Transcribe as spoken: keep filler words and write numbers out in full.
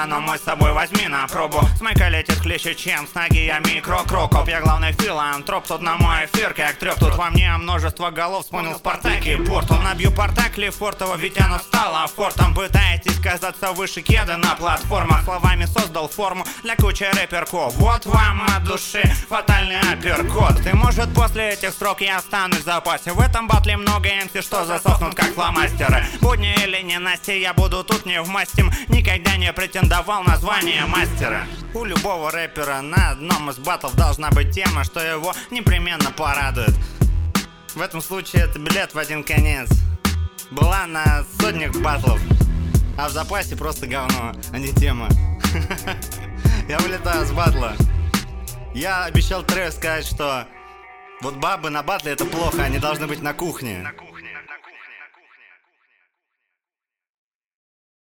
да, но мой с собой возьми на пробу. С майка летит хлеще, чем с ноги я микро-крокоп. Я главный филантроп, тут на мой эфир как трёп. Тут во мне множество голов, вспомнил Спартак и Порту. Набью Партак Лефортово, ведь оно стало фортом. Пытаетесь казаться выше кеды на платформах. Словами создал форму для кучи рэперков. Вот вам от души фатальный апперкот. И может после этих строк я останусь в запасе. В этом батле много эмси, что засохнут как фломастеры. Будни или ненастье, я буду тут не вмастим. Никогда не претендовал на звание мастера. У любого рэпера на одном из батлов должна быть тема, что его непременно порадует. В этом случае это билет в один конец. Была на сотнях батлов, а в запасе просто говно, а не тема. Я вылетаю с батла. Я обещал Трэву сказать, что вот бабы на батле это плохо, они должны быть на кухне.